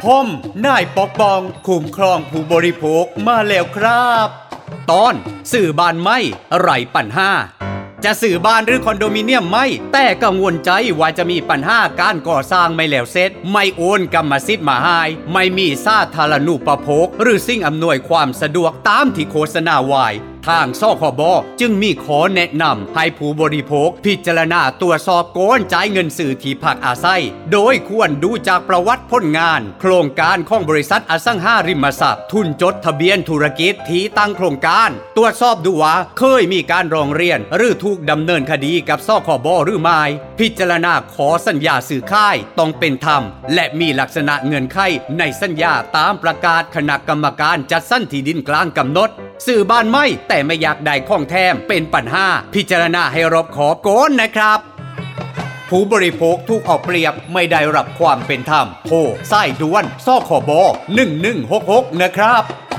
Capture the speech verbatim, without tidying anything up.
ผมนายปกป้องคุ้มครองผู้บริโภคมาแล้วครับตอนสื่อบ้านไม่ไร้ปัญหาจะสื่อบ้านหรือคอนโดมิเนียมไม่แต่กังวลใจว่าจะมีปัญหาการก่อสร้างไม่แล้วเสร็จไม่โอนกรรมสิทธิ์มาให้ไม่มีสาธารณูปโภคหรือสิ่งอำนวยความสะดวกตามที่โฆษณาไว้ทางสคบจึงมีขอแนะนำให้ผู้บริโภคพิจารณาตรวจสอบโกนจ่ายเงินสื่อที่พักอาศัยโดยควรดูจากประวัติผลงานโครงการของบริษัทอสังหาริมทรัพย์ทุนจดทะเบียนธุรกิจที่ตั้งโครงการตรวจสอบดูว่าเคยมีการร้องเรียนหรือถูกดำเนินคดีกับสคบหรือไม่พิจารณาขอสัญญาซื้อขายต้องเป็นธรรมและมีลักษณะเงื่อนไขในสัญญาตามประกาศคณะกรรมการจัดสรรที่ดินกลางกำหนดสื่อบ้านไม่แต่ไม่อยากได้ของแถมเป็นปัญหาพิจารณาให้รอบขอบโกนนะครับผู้บริโภคถูกเอาเปรียบไม่ได้รับความเป็นธรรมโทรสายด่วนสคบหนึ่งหนึ่งหกหกนะครับ